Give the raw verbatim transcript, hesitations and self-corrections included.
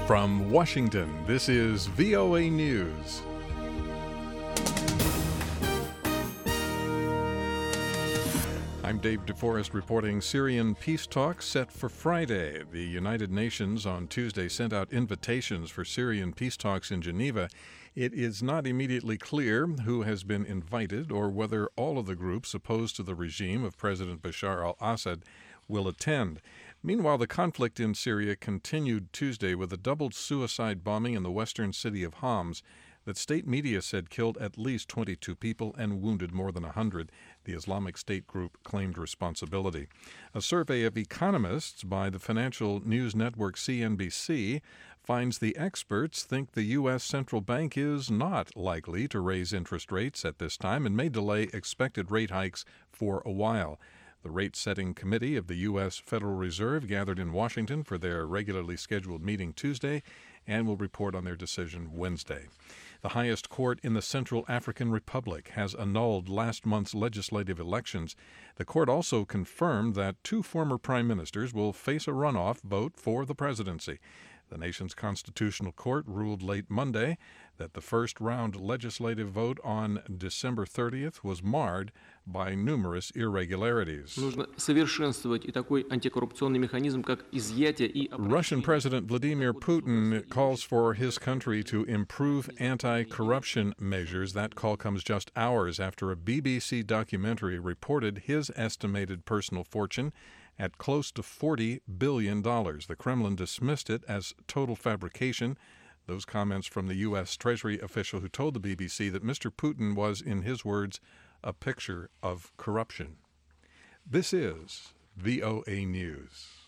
From Washington, this is V O A News. I'm Dave DeForest reporting Syrian peace talks set for Friday. The United Nations on Tuesday sent out invitations for Syrian peace talks in Geneva. It is not immediately clear who has been invited or whether all of the groups opposed to the regime of President Bashar al-Assad will attend. Meanwhile, the conflict in Syria continued Tuesday with a doubled suicide bombing in the western city of Homs that state media said killed at least twenty-two people and wounded more than one hundred. The Islamic State group claimed responsibility. A survey of economists by the financial news network C N B C finds the experts think the U S central bank is not likely to raise interest rates at this time and may delay expected rate hikes for a while. The rate-setting committee of the U S Federal Reserve gathered in Washington for their regularly scheduled meeting Tuesday and will report on their decision Wednesday. The highest court in the Central African Republic has annulled last month's legislative elections. The court also confirmed that two former prime ministers will face a runoff vote for the presidency. The nation's constitutional court ruled late Monday that the first-round legislative vote on December thirtieth was marred by numerous irregularities. Russian President Vladimir Putin calls for his country to improve anti-corruption measures. That call comes just hours after a B B C documentary reported his estimated personal fortune at close to forty billion dollars. The Kremlin dismissed it as total fabrication. Those comments from the U S Treasury official who told the B B C that Mister Putin was, in his words, a picture of corruption. This is V O A News.